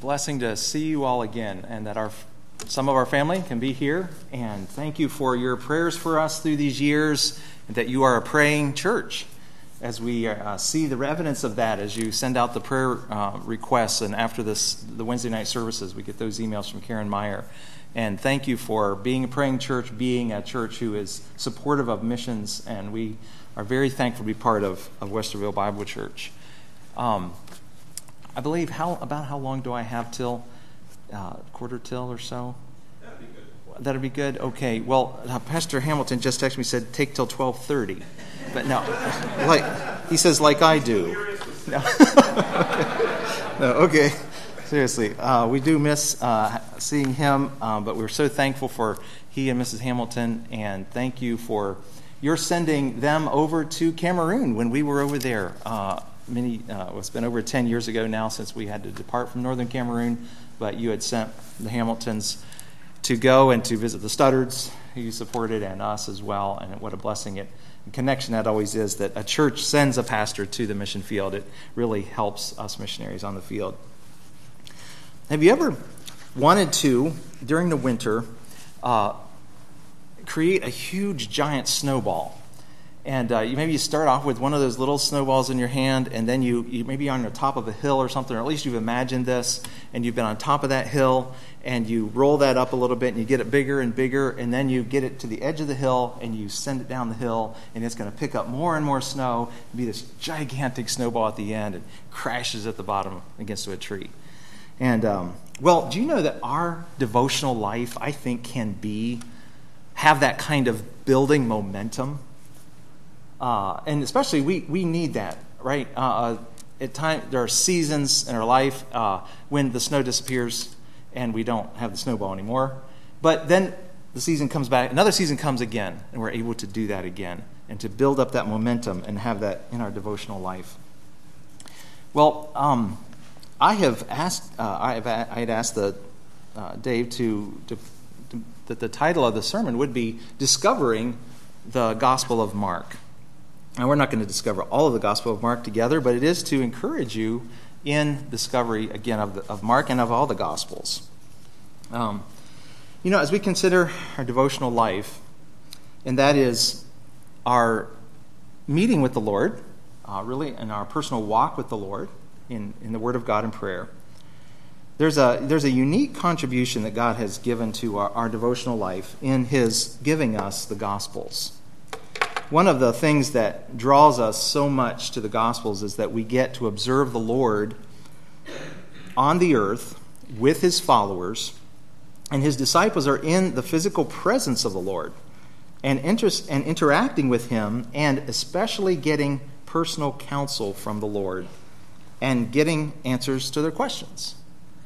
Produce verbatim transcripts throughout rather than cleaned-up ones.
blessing to see you all again, and that our some of our family can be here. And thank you for your prayers for us through these years, and that you are a praying church. As we uh, see the evidence of that, as you send out the prayer uh, requests, and after this, the Wednesday night services, we get those emails from Karen Meyer. And thank you for being a praying church, being a church who is supportive of missions, and we are very thankful to be part of, of Westerville Bible Church. Um, I believe, how about how long do I have till? Uh, quarter till or so? That'd be good. That'd be good? Okay. Well, uh, Pastor Hamilton just texted me, said, take till twelve thirty. But no, like he says, like I do. No, no okay. Seriously, uh, we do miss uh, seeing him, um, but we're so thankful for he and Missus Hamilton, and thank you for your sending them over to Cameroon when we were over there. Uh, many, uh, it's been over ten years ago now since we had to depart from northern Cameroon, but you had sent the Hamiltons to go and to visit the Studdards, who you supported, and us as well, and what a blessing it. Connection that always is, that a church sends a pastor to the mission field. It really helps us missionaries on the field. Have you ever wanted to, during the winter, uh, create a huge giant snowball? And uh, you maybe you start off with one of those little snowballs in your hand, and then you, you maybe on the top of a hill or something, or at least you've imagined this, and you've been on top of that hill, and you roll that up a little bit, and you get it bigger and bigger, and then you get it to the edge of the hill, and you send it down the hill, and it's going to pick up more and more snow, and be this gigantic snowball at the end, and crashes at the bottom against a tree. And, um, well, do you know that our devotional life, I think, can be, have that kind of building momentum? Uh, and especially we, we need that, right? Uh, at time there are seasons in our life uh, when the snow disappears and we don't have the snowball anymore. But then the season comes back, another season comes again, and we're able to do that again and to build up that momentum and have that in our devotional life. Well, um, I have asked, uh, I have I had asked the uh, Dave to, to, to that the title of the sermon would be Discovering the Gospel of Mark. And we're not going to discover all of the Gospel of Mark together, but it is to encourage you in discovery, again, of, the, of Mark and of all the Gospels. Um, you know, as we consider our devotional life, and that is our meeting with the Lord, uh, really, and our personal walk with the Lord in, in the Word of God and prayer, there's a, there's a unique contribution that God has given to our, our devotional life in His giving us the Gospels. One of the things that draws us so much to the Gospels is that we get to observe the Lord on the earth with His followers, and His disciples are in the physical presence of the Lord and, inter- and interacting with Him, and especially getting personal counsel from the Lord and getting answers to their questions.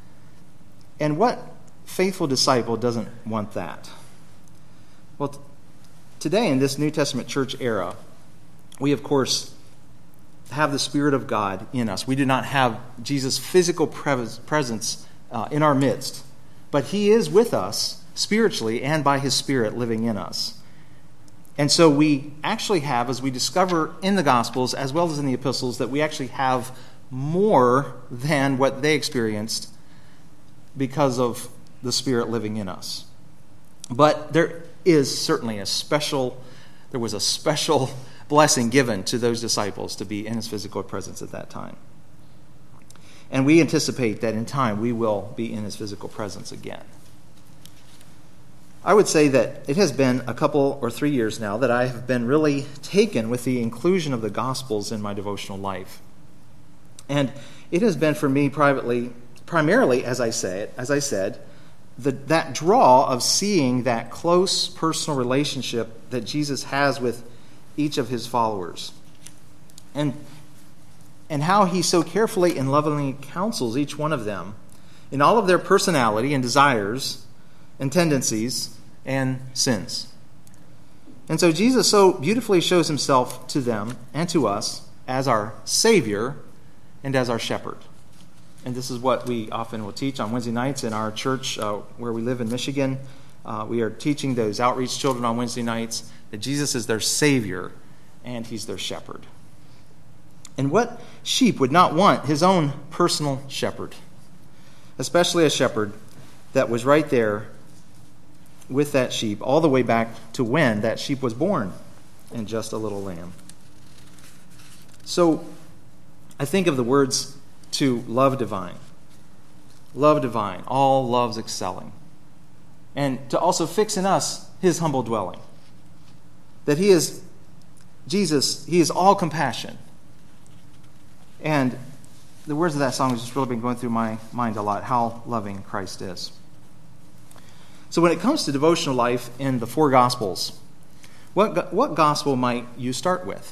And what faithful disciple doesn't want that? Well, today, in this New Testament church era, we, of course, have the Spirit of God in us. We do not have Jesus' physical presence uh, in our midst, but He is with us spiritually and by His Spirit living in us. And so we actually have, as we discover in the Gospels as well as in the epistles, that we actually have more than what they experienced because of the Spirit living in us. But there is certainly a special, there was a special blessing given to those disciples to be in His physical presence at that time. And we anticipate that in time we will be in His physical presence again. I would say that it has been a couple or three years now that I have been really taken with the inclusion of the Gospels in my devotional life. And it has been for me privately, primarily, as I say it, as I said, The, that draw of seeing that close personal relationship that Jesus has with each of His followers. And, and how He so carefully and lovingly counsels each one of them in all of their personality and desires and tendencies and sins. And so Jesus so beautifully shows Himself to them and to us as our Savior and as our Shepherd. And this is what we often will teach on Wednesday nights in our church uh, where we live in Michigan. Uh, we are teaching those outreach children on Wednesday nights that Jesus is their Savior and He's their shepherd. And what sheep would not want his own personal shepherd? especially a shepherd that was right there with that sheep all the way back to when that sheep was born in just a little lamb. So I think of the words to love divine. Love divine, all loves excelling. And to also fix in us his humble dwelling. That he is, Jesus, he is all compassion. And the words of that song has just really been going through my mind a lot, how loving Christ is. So when it comes to devotional life in the four Gospels, what, what gospel might you start with?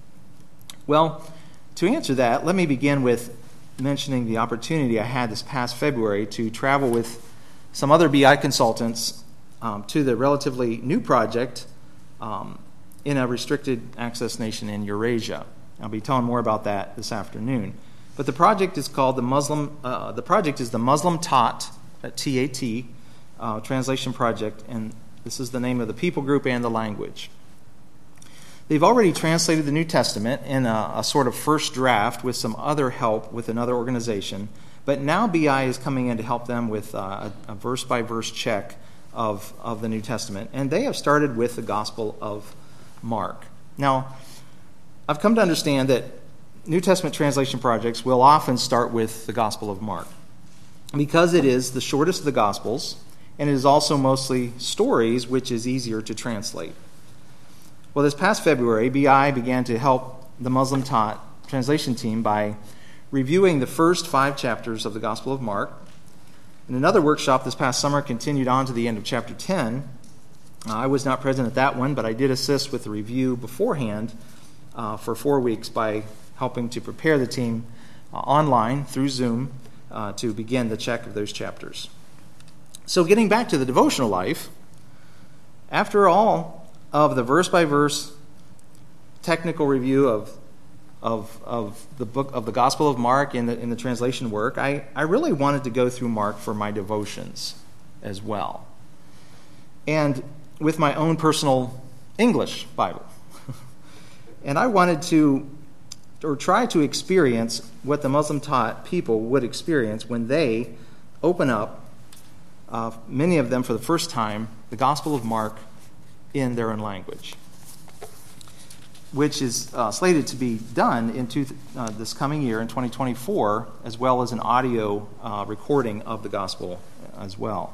Well, to answer that, let me begin with mentioning the opportunity I had this past February to travel with some other B I consultants um, to the relatively new project um, in a restricted access nation in Eurasia. I'll be telling more about that this afternoon. But the project is called the Muslim. Uh, the project is the Muslim Tat, T A T, uh, translation project, and this is the name of the people group and the language. They've already translated the New Testament in a, a sort of first draft with some other help with another organization, but now B I is coming in to help them with uh, a, a verse-by-verse check of, of the New Testament, and they have started with the Gospel of Mark. Now, I've come to understand that New Testament translation projects will often start with the Gospel of Mark because it is the shortest of the Gospels, and it is also mostly stories, which is easier to translate. Well, this past February, B I began to help the Muslim Tat translation team by reviewing the first five chapters of the Gospel of Mark. And another workshop this past summer continued on to the end of chapter ten. Uh, I was not present at that one, but I did assist with the review beforehand uh, for four weeks by helping to prepare the team uh, online through Zoom uh, to begin the check of those chapters. So getting back to the devotional life, after all of the verse-by-verse technical review of, of, of the book of the Gospel of Mark in the, in the translation work, I, I really wanted to go through Mark for my devotions as well. And with my own personal English Bible. And I wanted to, or try to experience what the Muslim taught people would experience when they open up, uh, many of them for the first time, the Gospel of Mark in their own language, which is uh, slated to be done into uh, this coming year in twenty twenty-four, as well as an audio uh, recording of the Gospel as well.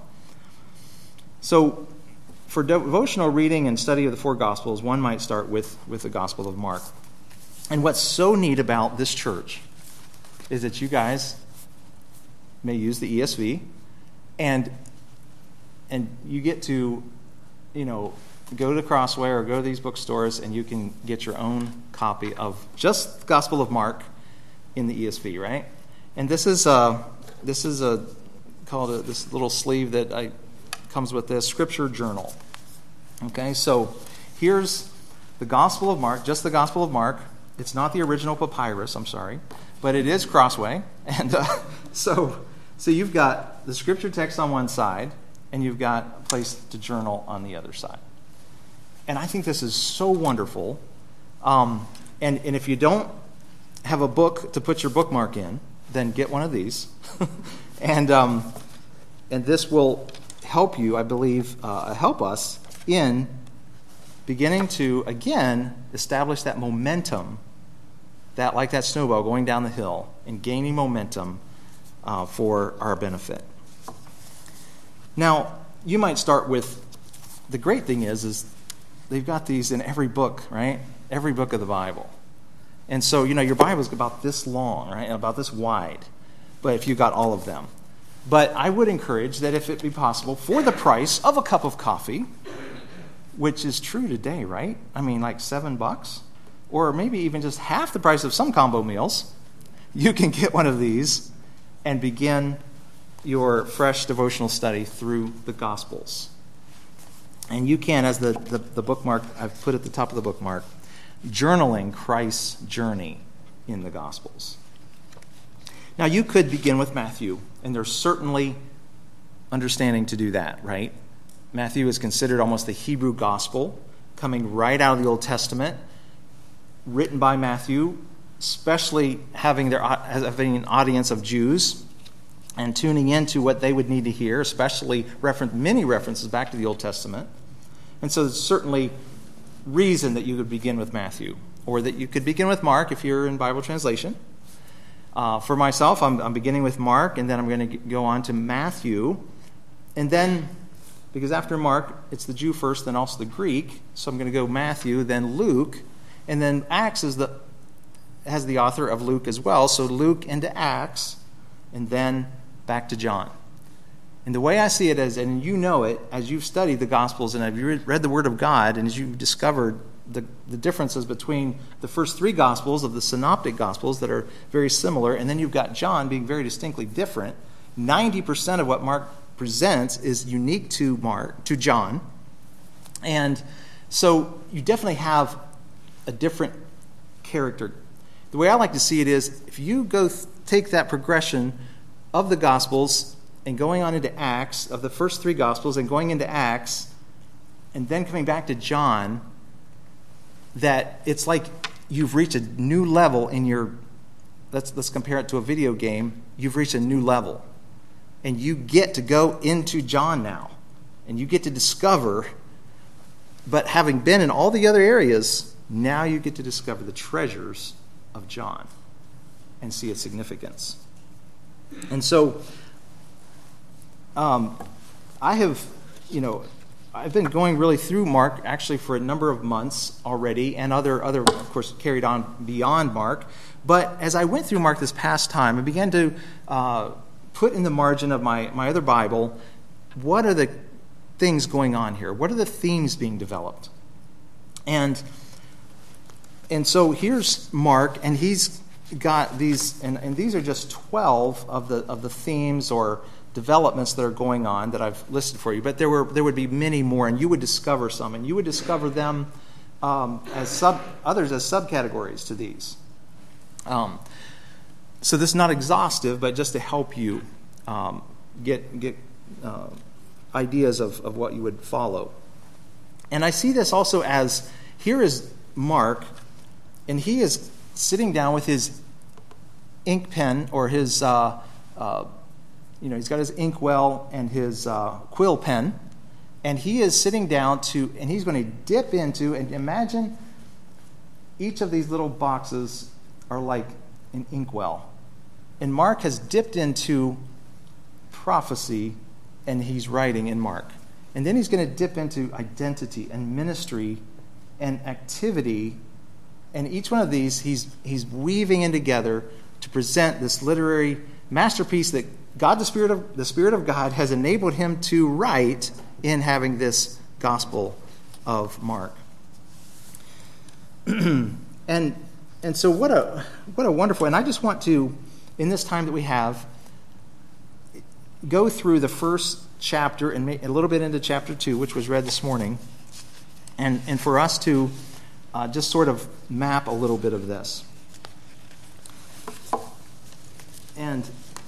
So for devotional reading and study of the four Gospels, one might start with, with the Gospel of Mark. And what's so neat about this church is that you guys may use the E S V, and and you get to, you know, go to Crossway or go to these bookstores and you can get your own copy of just the Gospel of Mark in the E S V, right? And this is a, this is a called a, this little sleeve that I comes with this Scripture Journal. Okay, so here's the Gospel of Mark, just the Gospel of Mark. It's not the original papyrus, I'm sorry, but it is Crossway, and uh, so so you've got the Scripture text on one side, and you've got a place to journal on the other side. And I think this is so wonderful. Um, and, and if you don't have a book to put your bookmark in, then get one of these. and um, and this will help you, I believe, uh, help us in beginning to, again, establish that momentum, that like that snowball going down the hill and gaining momentum uh, for our benefit. Now, you might start with, the great thing is, is they've got these in every book, right? Every book of the Bible. And so, you know, your Bible is about this long, right? About this wide. But if you got all of them. But I would encourage that if it be possible, for the price of a cup of coffee, which is true today, right? I mean, like seven bucks, or maybe even just half the price of some combo meals, you can get one of these and begin your fresh devotional study through the Gospels. And you can, as the, the, the bookmark I've put at the top of the bookmark, journaling Christ's journey in the Gospels. Now, you could begin with Matthew, and there's certainly understanding to do that, right? Matthew is considered almost the Hebrew Gospel, coming right out of the Old Testament, written by Matthew, especially having, their, having an audience of Jews. and tuning into what they would need to hear, especially reference, many references back to the Old Testament. And so there's certainly reason that you could begin with Matthew, or that you could begin with Mark if you're in Bible translation. Uh, for myself, I'm, I'm beginning with Mark, and then I'm going to go on to Matthew. And then, because after Mark, it's the Jew first, then also the Greek. So I'm going to go Matthew, then Luke, and then Acts is the has the author of Luke as well. So Luke into Acts, and then back to John. And the way I see it is, and you know it, as you've studied the Gospels and as you've read the Word of God, and as you've discovered the, the differences between the first three Gospels of the Synoptic Gospels that are very similar, and then you've got John being very distinctly different. ninety percent of what Mark presents is unique to Mark, to John. And so you definitely have a different character. The way I like to see it is, if you go th- take that progression of the Gospels and going on into Acts, of the first three Gospels and going into Acts, and then coming back to John, that it's like you've reached a new level in your, let's let's compare it to a video game, you've reached a new level. And you get to go into John now. And you get to discover, but having been in all the other areas, now you get to discover the treasures of John and see its significance. And so, um, I have, you know, I've been going really through Mark actually for a number of months already, and other, other of course, carried on beyond Mark. But as I went through Mark this past time, I began to uh, put in the margin of my, my other Bible, what are the things going on here? What are the themes being developed? And and so here's Mark, and he's got these, and, and these are just twelve of the of the themes or developments that are going on that I've listed for you. But there were there would be many more, and you would discover some, and you would discover them um, as sub others as subcategories to these. Um, so this is not exhaustive, but just to help you um, get get uh, ideas of, of what you would follow. And I see this also as, here is Mark, and he is sitting down with his ink pen or his, uh, uh, you know, he's got his inkwell and his uh, quill pen, and he is sitting down to, and he's going to dip into, and imagine each of these little boxes are like an inkwell. And Mark has dipped into prophecy, and he's writing in Mark. And then he's going to dip into identity and ministry and activity. And each one of these, he's he's weaving in together to present this literary masterpiece that God, the Spirit of the Spirit of God, has enabled him to write in having this Gospel of Mark. and and so what a what a wonderful, and I just want to, in this time that we have, go through the first chapter and a little bit into chapter two, which was read this morning, and, and for us to uh, just sort of map a little bit of this. And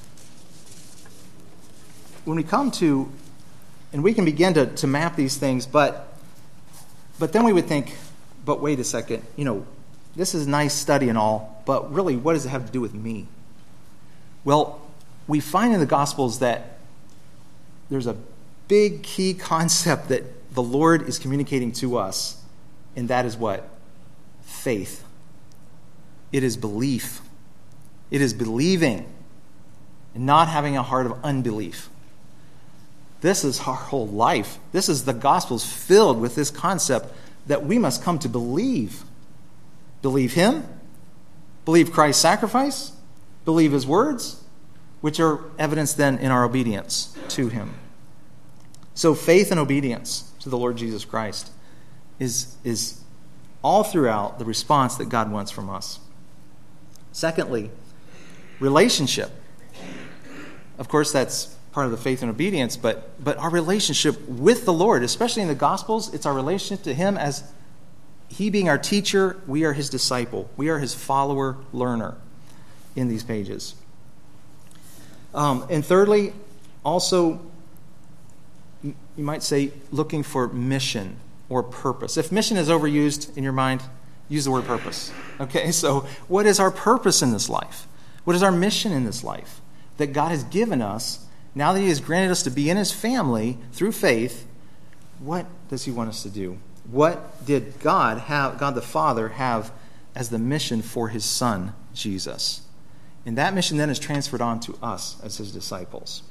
when we come to, and we can begin to, to map these things, but but then we would think, but wait a second, you know, this is nice study and all, but really, what does it have to do with me? Well, we find in the Gospels that there's a big key concept that the Lord is communicating to us, and that is what? Faith. It is belief. It is believing and not having a heart of unbelief. This is our whole life. This is the Gospels filled with this concept that we must come to believe. Believe Him, believe Christ's sacrifice, believe His words, which are evidenced then in our obedience to Him. So faith and obedience to the Lord Jesus Christ is, is all throughout the response that God wants from us. Secondly, relationship. Of course, that's part of the faith and obedience, but, but our relationship with the Lord, especially in the Gospels, it's our relationship to Him as He being our teacher, we are His disciple. We are His follower, learner in these pages. Um, and thirdly, also, you might say, looking for mission or purpose. If mission is overused in your mind, use the word purpose. Okay, so what is our purpose in this life? What is our mission in this life? that God has given us, now that he has granted us to be in his family through faith, what does he want us to do? What did God have, God the Father have as the mission for his Son, Jesus? And that mission then is transferred on to us as his disciples.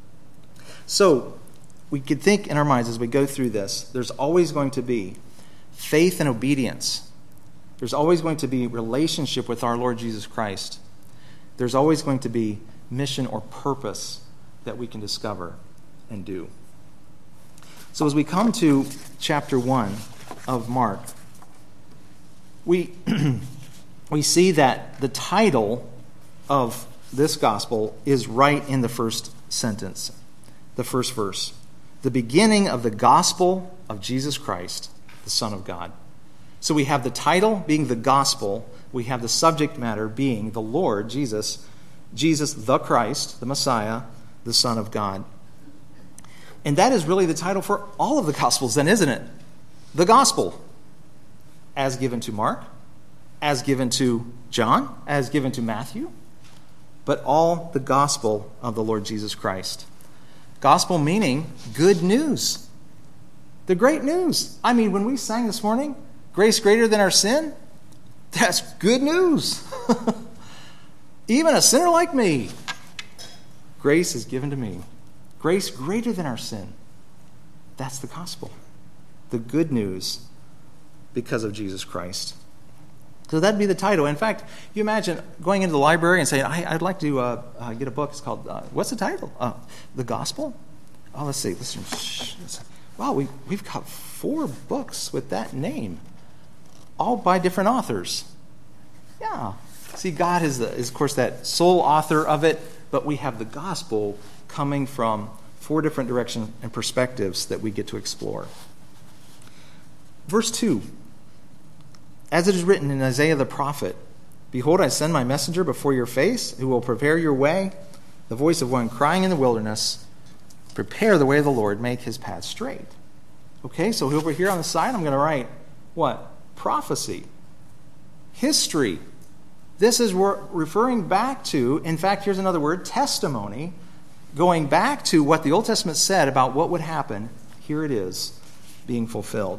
So, we could think in our minds as we go through this, there's always going to be faith and obedience. There's always going to be relationship with our Lord Jesus Christ. There's always going to be mission or purpose that we can discover and do. So as we come to chapter one of Mark, we we see that the title of this gospel is right in the first sentence, the first verse. The beginning of the gospel of Jesus Christ, the Son of God. So we have the title being the gospel. We have the subject matter being the Lord, Jesus, Jesus the Christ, the Messiah, the Son of God. And that is really the title for all of the Gospels then, isn't it? The Gospel, as given to Mark, as given to John, as given to Matthew, but all the Gospel of the Lord Jesus Christ. Gospel meaning good news. The great news. I mean, when we sang this morning, grace greater than our sin, that's good news. Even a sinner like me, grace is given to me. Grace greater than our sin. That's the gospel. The good news because of Jesus Christ. So that'd be the title. In fact, you imagine going into the library and saying, I, I'd like to uh, uh, get a book. It's called, uh, what's the title? Uh, the Gospel? Oh, let's see. Listen. Wow, we, we've got four books with that name, all by different authors. Yeah. See, God is, the, is, of course, that sole author of it, but we have the gospel coming from four different directions and perspectives that we get to explore. Verse two. As it is written in Isaiah the prophet, behold, I send my messenger before your face, who will prepare your way, the voice of one crying in the wilderness, prepare the way of the Lord, make his path straight. Okay, so over here on the side, I'm going to write, what? Prophecy. History. This is referring back to, in fact, here's another word, testimony, going back to what the Old Testament said about what would happen. Here it is, being fulfilled.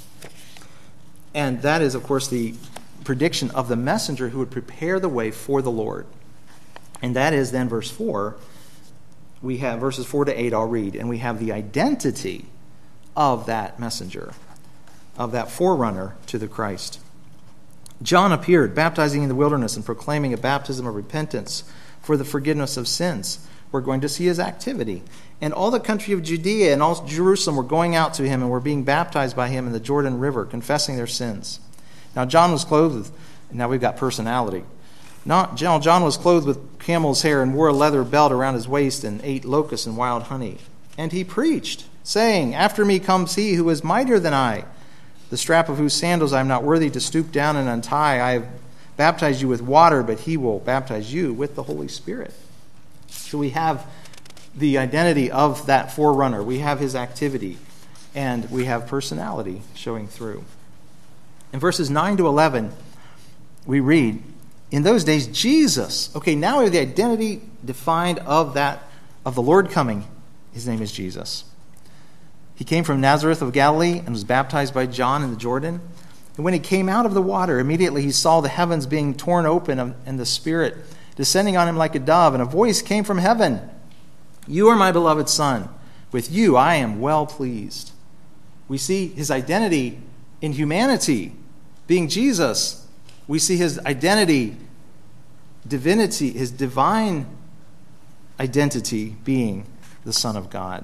And that is, of course, the prediction of the messenger who would prepare the way for the Lord. And that is then verse four. We have verses four to eight, I'll read. And we have the identity of that messenger, of that forerunner to the Christ. John appeared, baptizing in the wilderness and proclaiming a baptism of repentance for the forgiveness of sins. We're going to see his activity. And all the country of Judea and all Jerusalem were going out to him and were being baptized by him in the Jordan River, confessing their sins. Now John was clothed with, now we've got personality. Not, John was clothed with camel's hair and wore a leather belt around his waist and ate locusts and wild honey. And he preached, saying, after me comes he who is mightier than I, the strap of whose sandals I am not worthy to stoop down and untie. I have baptized you with water, but he will baptize you with the Holy Spirit. So we have the identity of that forerunner. We have his activity, and we have personality showing through. In verses nine to eleven, we read, in those days, Jesus, okay, now we have the identity defined of that, of the Lord coming. His name is Jesus. He came from Nazareth of Galilee and was baptized by John in the Jordan. And when he came out of the water, immediately he saw the heavens being torn open and the Spirit descending on him like a dove, and a voice came from heaven. You are my beloved Son. With you I am well pleased. We see his identity in humanity being Jesus. We see his identity, divinity, his divine identity being the Son of God.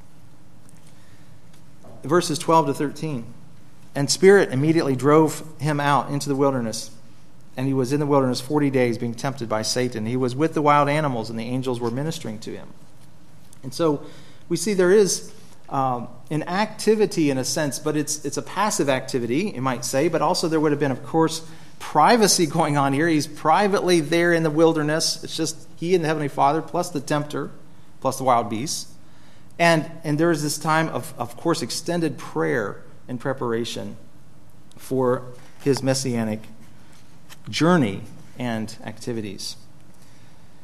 Verses twelve to thirteen. And Spirit immediately drove him out into the wilderness. And he was in the wilderness forty days being tempted by Satan. He was with the wild animals, and the angels were ministering to him. And so we see there is um, an activity in a sense, but it's it's a passive activity, you might say. But also there would have been, of course, privacy going on here. He's privately there in the wilderness. It's just he and the Heavenly Father, plus the tempter, plus the wild beasts. And, and there is this time of, of course, extended prayer and preparation for his messianic journey and activities.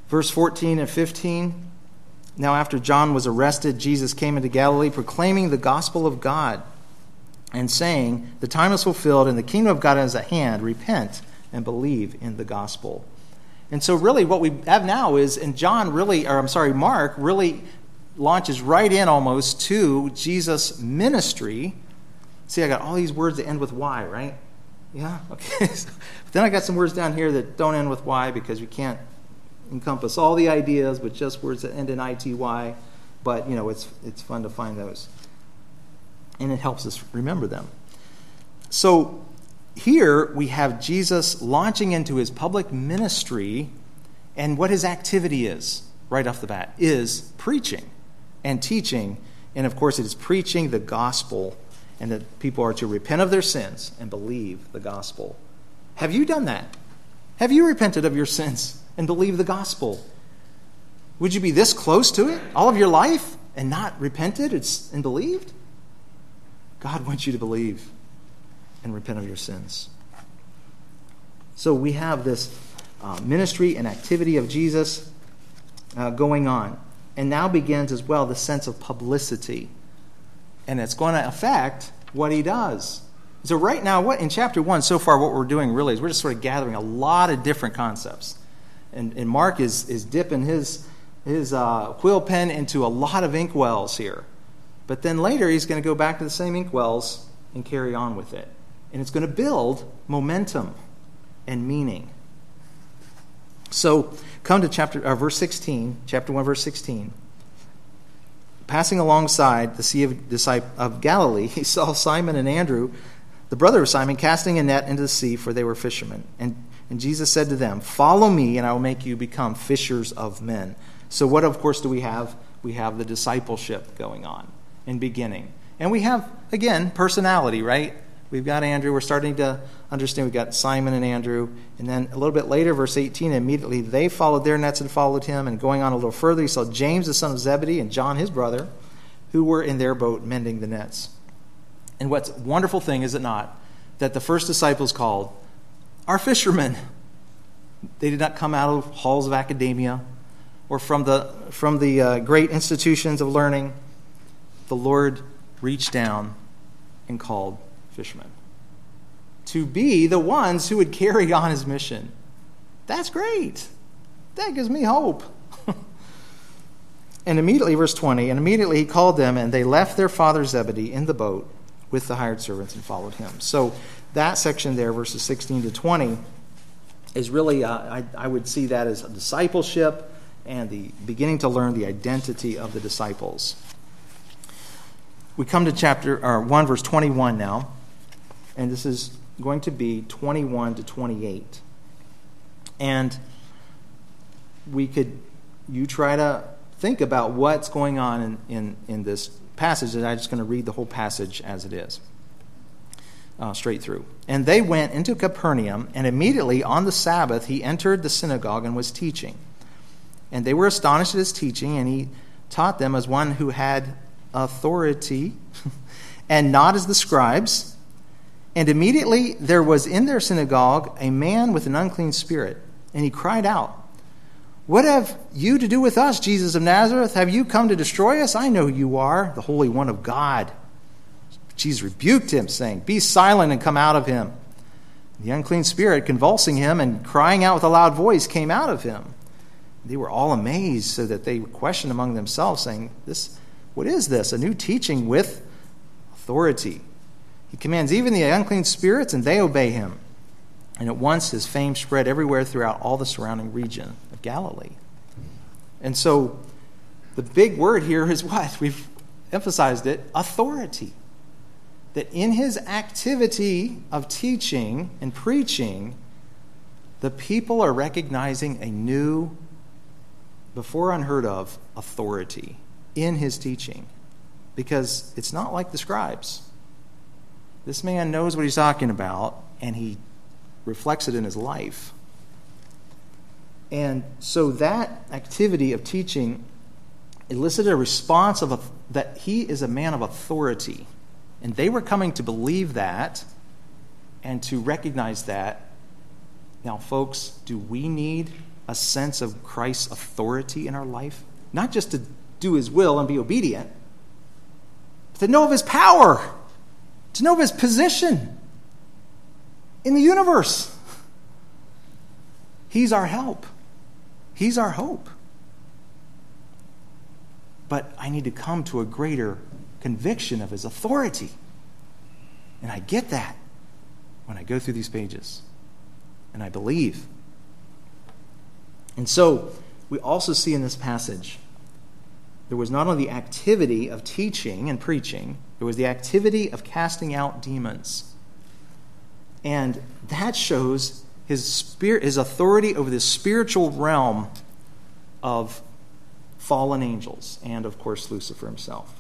Verse fourteen and fifteen. Now after John was arrested, Jesus came into Galilee proclaiming the gospel of God and saying, the time is fulfilled and the kingdom of God is at hand. Repent and believe in the gospel. And so really what we have now is, and John really, or I'm sorry, Mark really launches right in almost to Jesus' ministry. See, I got all these words that end with Y, right? Yeah? Okay. But then I got some words down here that don't end with Y because we can't encompass all the ideas, but just words that end in I T Y. But, you know, it's it's fun to find those. And it helps us remember them. So here we have Jesus launching into his public ministry, and what his activity is, right off the bat, is preaching and teaching. And of course it is preaching the gospel, and that people are to repent of their sins and believe the gospel. Have you done that? Have you repented of your sins and believed the gospel? Would you be this close to it all of your life and not repented and believed? God wants you to believe and repent of your sins. So we have this uh, ministry and activity of Jesus uh, going on. And now begins as well the sense of publicity. And it's going to affect what he does. So right now, what in chapter one, so far what we're doing really is we're just sort of gathering a lot of different concepts. And, and Mark is, is dipping his, his uh, quill pen into a lot of inkwells here. But then later he's going to go back to the same inkwells and carry on with it. And it's going to build momentum and meaning. So come to chapter uh, verse sixteen, chapter one, verse sixteen. Passing alongside the Sea of, of Galilee, he saw Simon and Andrew, the brother of Simon, casting a net into the sea, for they were fishermen. And, and Jesus said to them, follow me, and I will make you become fishers of men. So what, of course, do we have? We have the discipleship going on and beginning. And we have, again, personality, right? We've got Andrew. We're starting to understand. We've got Simon and Andrew. And then a little bit later, verse eighteen, immediately they followed their nets and followed him. And going on a little further, he saw James, the son of Zebedee, and John, his brother, who were in their boat mending the nets. And what's a wonderful thing, is it not, that the first disciples called are fishermen. They did not come out of halls of academia or from the, from the uh, great institutions of learning. The Lord reached down and called fishermen to be the ones who would carry on his mission. That's great. That gives me hope. And immediately, verse twenty, and immediately he called them, and they left their father Zebedee in the boat with the hired servants and followed him. So that section there, verses sixteen to twenty, is really, uh, I, I would see that as a discipleship and the beginning to learn the identity of the disciples. We come to chapter or one, verse twenty-one now, and this is going to be twenty-one to twenty-eight. And we could, you try to think about what's going on in, in, in this passage, and I'm just going to read the whole passage as it is, uh, straight through. And they went into Capernaum, and immediately on the Sabbath he entered the synagogue and was teaching. And they were astonished at his teaching, and he taught them as one who had authority, and not as the scribes. And immediately there was in their synagogue a man with an unclean spirit, and he cried out, what have you to do with us, Jesus of Nazareth? Have you come to destroy us? I know who you are, the Holy One of God. Jesus rebuked him, saying, be silent and come out of him. The unclean spirit, convulsing him and crying out with a loud voice, came out of him. They were all amazed, so that they questioned among themselves, saying, "This, what is this? A new teaching with authority. He commands even the unclean spirits, and they obey him." And at once his fame spread everywhere throughout all the surrounding region of Galilee. And so the big word here is what? We've emphasized it, authority. That in his activity of teaching and preaching, the people are recognizing a new, before unheard of, authority in his teaching. Because it's not like the scribes. This man knows what he's talking about, and he reflects it in his life. And so that activity of teaching elicited a response of a, that he is a man of authority. And they were coming to believe that and to recognize that. Now, folks, do we need a sense of Christ's authority in our life? Not just to do his will and be obedient, but to know of his power, to know of his position in the universe. He's our help. He's our hope. But I need to come to a greater conviction of his authority. And I get that when I go through these pages. And I believe. And so, we also see in this passage, there was not only the activity of teaching and preaching, there was the activity of casting out demons. And that shows his spirit, his authority over the spiritual realm of fallen angels and, of course, Lucifer himself.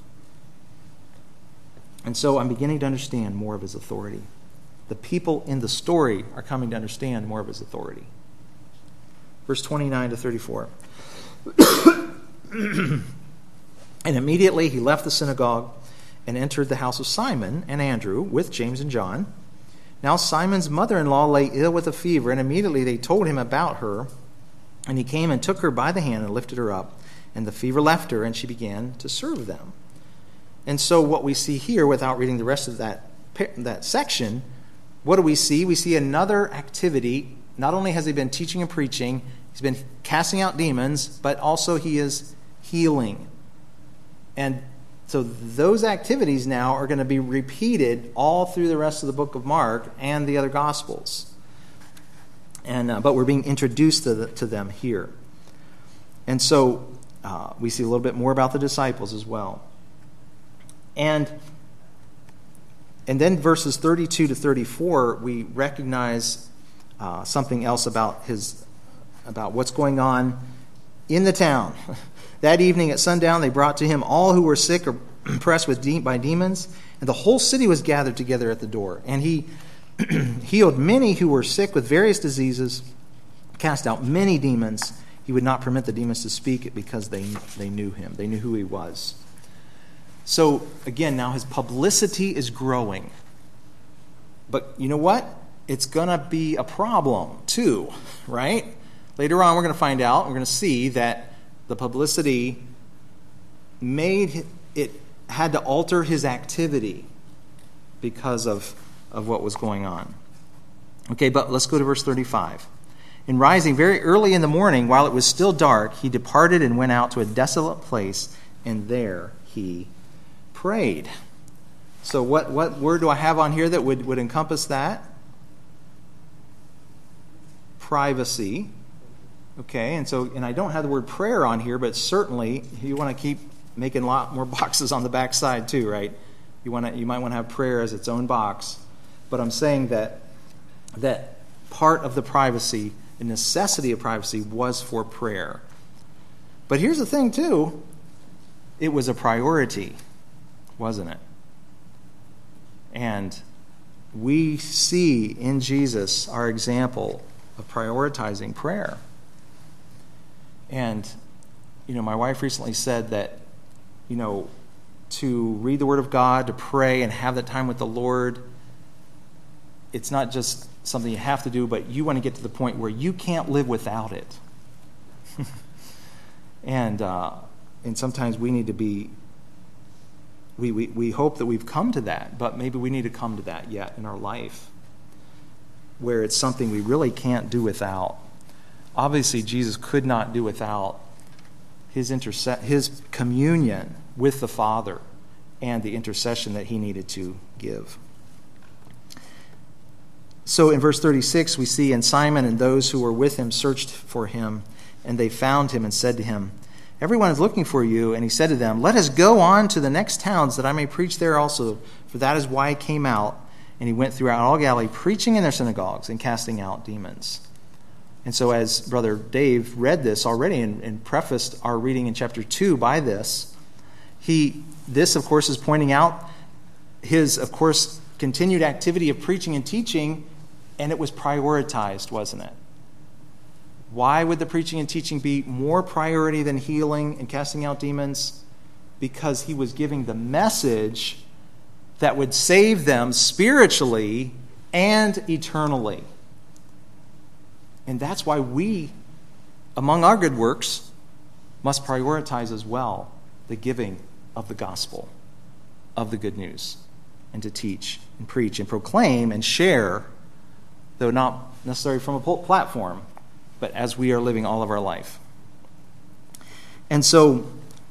And so I'm beginning to understand more of his authority. The people in the story are coming to understand more of his authority. Verse twenty-nine to thirty-four. And immediately he left the synagogue and entered the house of Simon and Andrew with James and John. Now Simon's mother-in-law lay ill with a fever, and immediately they told him about her. And he came and took her by the hand and lifted her up. And the fever left her, and she began to serve them. And so what we see here, without reading the rest of that, that section, what do we see? We see another activity. Not only has he been teaching and preaching, he's been casting out demons, but also he is healing. And so those activities now are going to be repeated all through the rest of the book of Mark and the other Gospels. And uh, but we're being introduced to, the, to them here. And so uh, we see a little bit more about the disciples as well. And and then verses thirty-two to thirty-four, we recognize uh, something else about his about what's going on in the town. That evening at sundown, they brought to him all who were sick or oppressed with de- by demons, and the whole city was gathered together at the door. And he healed many who were sick with various diseases, cast out many demons. He would not permit the demons to speak because they they knew him. They knew who he was. So, again, now his publicity is growing. But you know what? It's going to be a problem, too, right? Later on, we're going to find out, we're going to see that the publicity made it, had to alter his activity because of, of what was going on. Okay, but let's go to verse thirty-five. And rising very early in the morning, while it was still dark, he departed and went out to a desolate place, and there he prayed. So what, what word do I have on here that would, would encompass that? Privacy. Okay, and so and I don't have the word prayer on here, but certainly you want to keep making a lot more boxes on the back side too, right? You want to you might want to have prayer as its own box. But I'm saying that that part of the privacy, the necessity of privacy, was for prayer. But here's the thing too, it was a priority, wasn't it? And we see in Jesus our example of prioritizing prayer. And, you know, my wife recently said that, you know, to read the Word of God, to pray and have that time with the Lord, it's not just something you have to do, but you want to get to the point where you can't live without it. and uh, and sometimes we need to be, we, we, we hope that we've come to that, but maybe we need to come to that yet in our life, where it's something we really can't do without. Obviously, Jesus could not do without his interse- his communion with the Father and the intercession that he needed to give. So in verse thirty-six, we see, and Simon and those who were with him searched for him, and they found him and said to him, "Everyone is looking for you." And he said to them, "Let us go on to the next towns, that I may preach there also, for that is why I came out." And he went throughout all Galilee, preaching in their synagogues and casting out demons. And so as Brother Dave read this already and, and prefaced our reading in chapter two by this, he this, of course, is pointing out his, of course, continued activity of preaching and teaching, and it was prioritized, wasn't it? Why would the preaching and teaching be more priority than healing and casting out demons? Because he was giving the message that would save them spiritually and eternally. And that's why we among our good works, must prioritize as well the giving of the gospel, of the good news, and to teach and preach and proclaim and share, though not necessarily from a platform, but as we are living all of our life. And so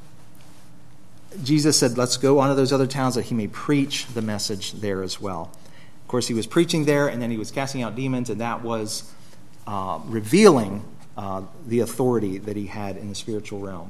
Jesus said, let's go on to those other towns that he may preach the message there as well. Of course, he was preaching there, and then he was casting out demons, and that was uh, revealing uh, the authority that he had in the spiritual realm.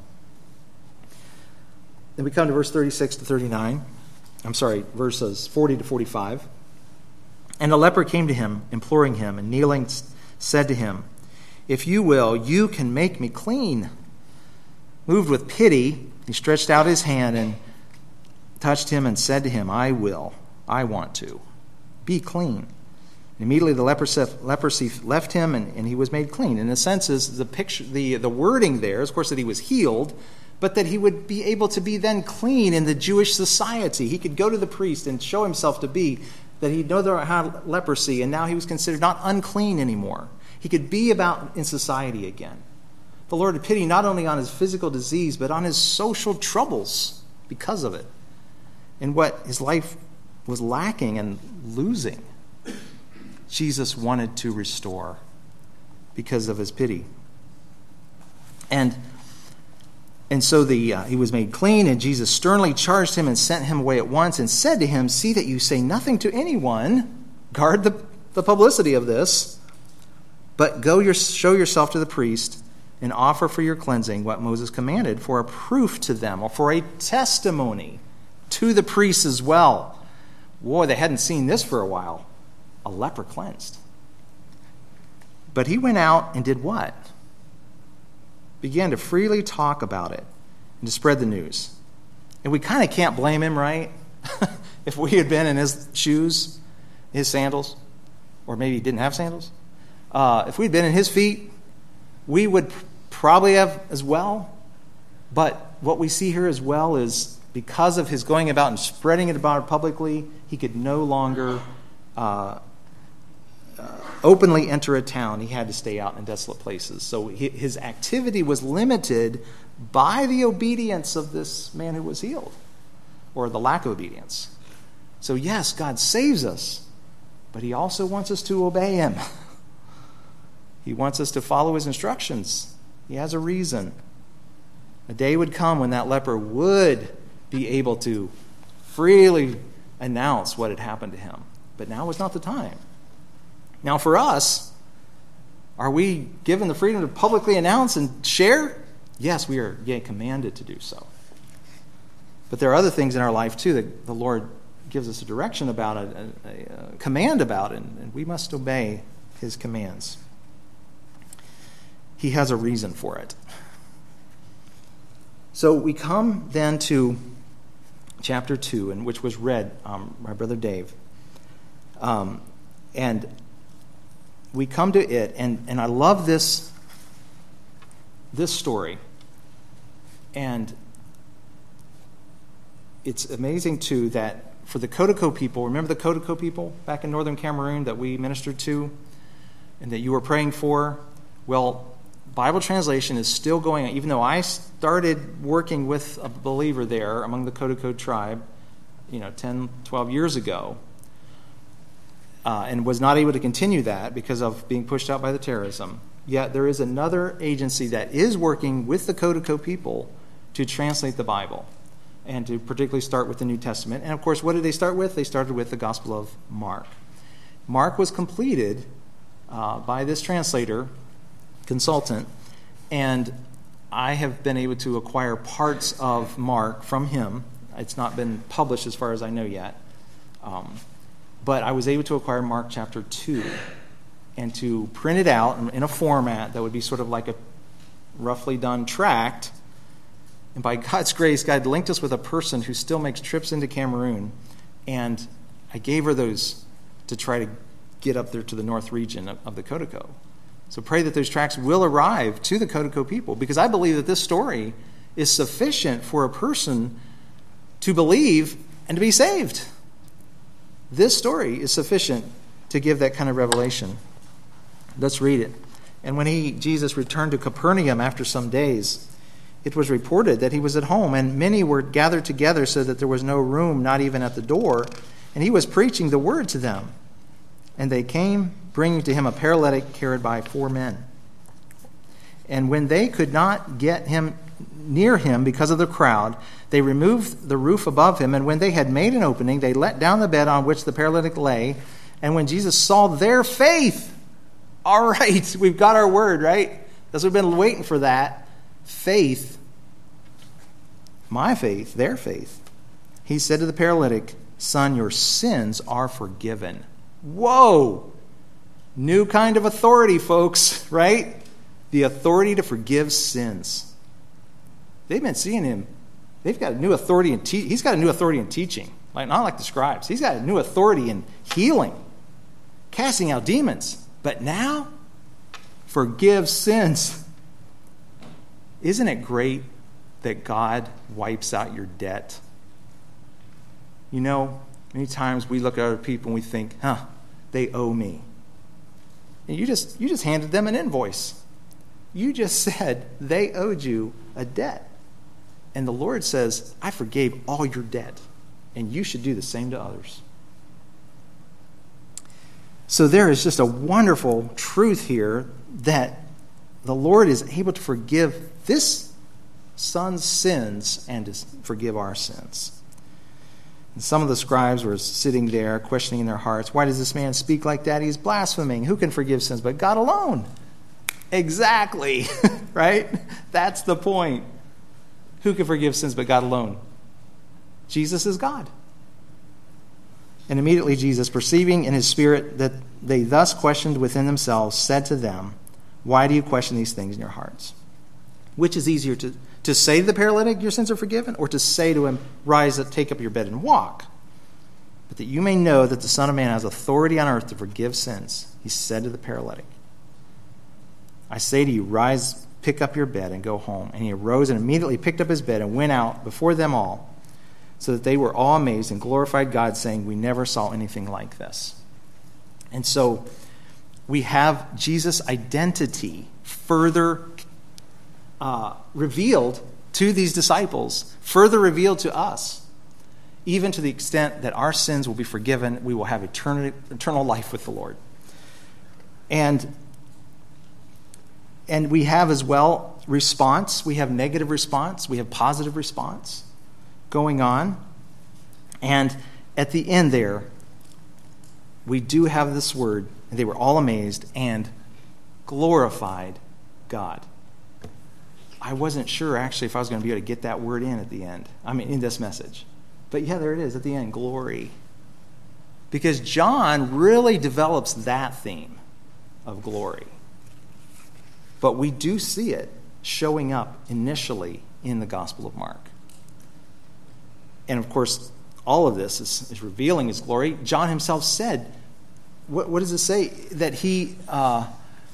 Then we come to verse thirty-six to thirty-nine. I'm sorry, verses forty to forty-five. And a leper came to him, imploring him, and kneeling said to him, if you will, you can make me clean. Moved with pity, he stretched out his hand and touched him and said to him, I will, I want to. Be clean. And immediately the leprosy left him, and, and he was made clean. In a sense, is the picture, the, the wording there is, of course, that he was healed, but that he would be able to be then clean in the Jewish society. He could go to the priest and show himself to be that he no longer had leprosy, and now he was considered not unclean anymore. He could be about in society again. The Lord had pity not only on his physical disease, but on his social troubles because of it, and what his life was lacking and losing. Jesus wanted to restore because of his pity. And And so the uh, he was made clean, and Jesus sternly charged him and sent him away at once and said to him, see that you say nothing to anyone. Guard the, the publicity of this. But go your, show yourself to the priest and offer for your cleansing what Moses commanded for a proof to them, or for a testimony to the priests as well. Boy, they hadn't seen this for a while. A leper cleansed. But he went out and did what? Began to freely talk about it and to spread the news. And we kind of can't blame him, right? If we had been in his shoes, his sandals, or maybe he didn't have sandals. Uh, if we'd been in his feet, we would probably have as well. But what we see here as well is because of his going about and spreading it about publicly, he could no longer uh, uh, openly enter a town. He had to stay out in desolate places. So he, his activity was limited by the obedience of this man who was healed, or the lack of obedience. So yes, God saves us, but he also wants us to obey him. He wants us to follow his instructions. He has a reason. A day would come when that leper would be able to freely announce what had happened to him. But now is not the time. Now for us, are we given the freedom to publicly announce and share? Yes, we are yea, commanded to do so. But there are other things in our life too that the Lord gives us a direction about, a, a, a command about, and, and we must obey his commands. He has a reason for it. So we come then to chapter two, and which was read um, by Brother Dave. Um, and we come to it, and, and I love this, this story. And it's amazing, too, that for the Kodako people, remember the Kodako people back in northern Cameroon that we ministered to and that you were praying for? Well, Bible translation is still going on. Even though I started working with a believer there among the Kodako tribe, you know, ten, twelve years ago, uh, and was not able to continue that because of being pushed out by the terrorism, yet there is another agency that is working with the Kodako people to translate the Bible and to particularly start with the New Testament. And of course, what did they start with? They started with the Gospel of Mark. Mark was completed uh, by this translator, consultant, and I have been able to acquire parts of Mark from him. It's not been published as far as I know yet. Um, but I was able to acquire Mark chapter two and to print it out in, in a format that would be sort of like a roughly done tract. And by God's grace, God linked us with a person who still makes trips into Cameroon, and I gave her those to try to get up there to the north region of, of the Kodako. So pray that those tracts will arrive to the Kodako people, because I believe that this story is sufficient for a person to believe and to be saved. This story is sufficient to give that kind of revelation. Let's read it. And when he, Jesus, returned to Capernaum after some days, it was reported that he was at home, and many were gathered together so that there was no room, not even at the door. And he was preaching the word to them. And they came, bringing to him a paralytic carried by four men. And when they could not get him near him because of the crowd, they removed the roof above him. And when they had made an opening, they let down the bed on which the paralytic lay. And when Jesus saw their faith, all right, we've got our word, right? Because we've been waiting for that. Faith, my faith, their faith. He said to the paralytic, "Son, your sins are forgiven." Whoa! New kind of authority, folks, right? The authority to forgive sins. They've been seeing him. They've got a new authority in te- He's got a new authority in teaching, like not like the scribes. He's got a new authority in healing, casting out demons. But now, forgive sins. Isn't it great that God wipes out your debt? You know, many times we look at other people and we think, huh, they owe me. And you just you just handed them an invoice. You just said they owed you a debt. And the Lord says, I forgave all your debt. And you should do the same to others. So there is just a wonderful truth here that the Lord is able to forgive this son's sins and to forgive our sins. And some of the scribes were sitting there questioning in their hearts, why does this man speak like that? He's blaspheming. Who can forgive sins but God alone? Exactly, right? That's the point. Who can forgive sins but God alone? Jesus is God. And immediately Jesus, perceiving in his spirit that they thus questioned within themselves, said to them, why do you question these things in your hearts? Which is easier, to, to say to the paralytic, your sins are forgiven, or to say to him, rise up, take up your bed and walk? But that you may know that the Son of Man has authority on earth to forgive sins, he said to the paralytic, I say to you, rise, pick up your bed and go home. And he arose and immediately picked up his bed and went out before them all, so that they were all amazed and glorified God, saying, we never saw anything like this. And so we have Jesus' identity further uh, revealed to these disciples, further revealed to us, even to the extent that our sins will be forgiven. We will have eternal, eternal life with the Lord. And, and we have as well response. We have negative response. We have positive response going on. And at the end there, we do have this word, and they were all amazed and glorified God. I wasn't sure actually if I was going to be able to get that word in at the end. I mean, in this message. But yeah, there it is at the end, glory. Because John really develops that theme of glory. But we do see it showing up initially in the Gospel of Mark. And of course, all of this is, is revealing his glory. John himself said, what, what does it say? That he, uh,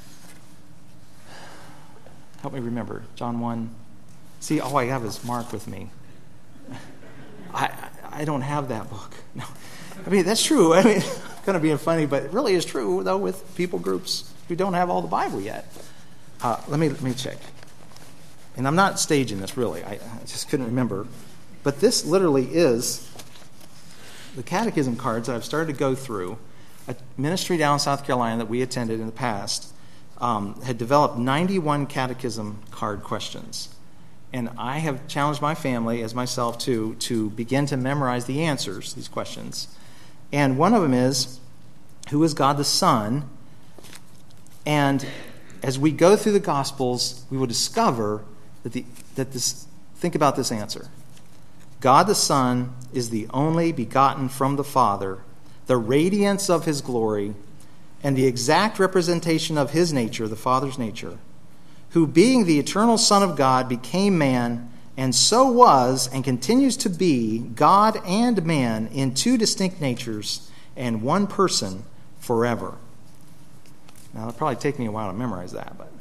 help me remember, John one. See, all I have is Mark with me. I I don't have that book. No. I mean, that's true. I mean, it's kind of being funny, but it really is true, though, with people groups who don't have all the Bible yet. Uh, let me let me check. And I'm not staging this, really. I, I just couldn't remember. But this literally is the catechism cards that I've started to go through. A ministry down in South Carolina that we attended in the past um, had developed ninety-one catechism card questions. And I have challenged my family, as myself too, to begin to memorize the answers to these questions. And one of them is, who is God the Son? And as we go through the Gospels, we will discover that the that this. Think about this answer. God the Son is the only begotten from the Father, the radiance of his glory, and the exact representation of his nature, the Father's nature, who being the eternal Son of God became man, and so was and continues to be God and man in two distinct natures and one person forever. Now, it'll probably take me a while to memorize that, but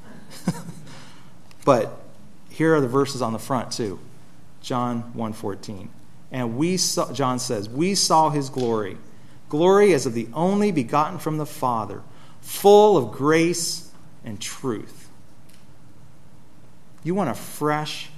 but here are the verses on the front too. John one fourteen. And we saw, John says, we saw his glory, glory as of the only begotten from the Father, full of grace and truth. You want a fresh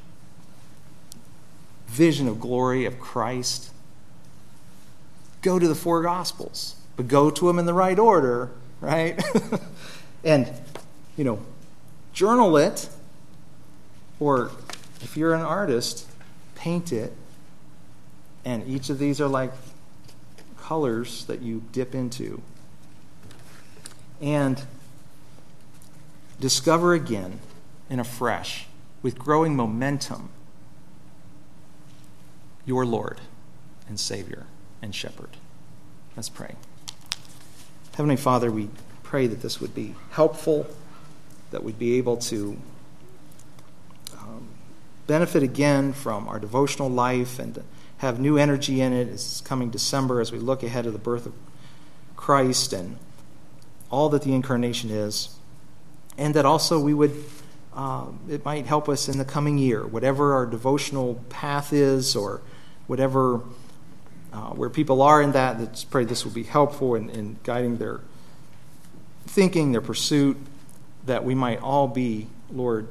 vision of glory of Christ? Go to the four Gospels, but go to them in the right order, right? And, you know, journal it, or if you're an artist, paint it. And each of these are like colors that you dip into. And discover again and afresh, with growing momentum, your Lord and Savior and Shepherd. Let's pray. Heavenly Father, we pray that this would be helpful, that we'd be able to um, benefit again from our devotional life and have new energy in it. It's coming December as we look ahead to the birth of Christ and all that the incarnation is. And that also we would, uh, it might help us in the coming year, whatever our devotional path is or whatever, uh, where people are in that, let's pray this will be helpful in, in guiding their thinking, their pursuit, that we might all be, Lord,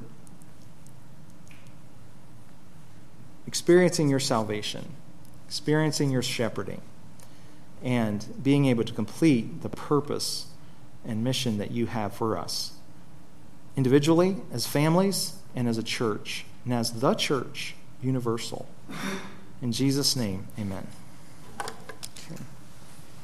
experiencing your salvation, experiencing your shepherding, and being able to complete the purpose and mission that you have for us, individually, as families, and as a church, and as the church, universal. In Jesus' name, amen.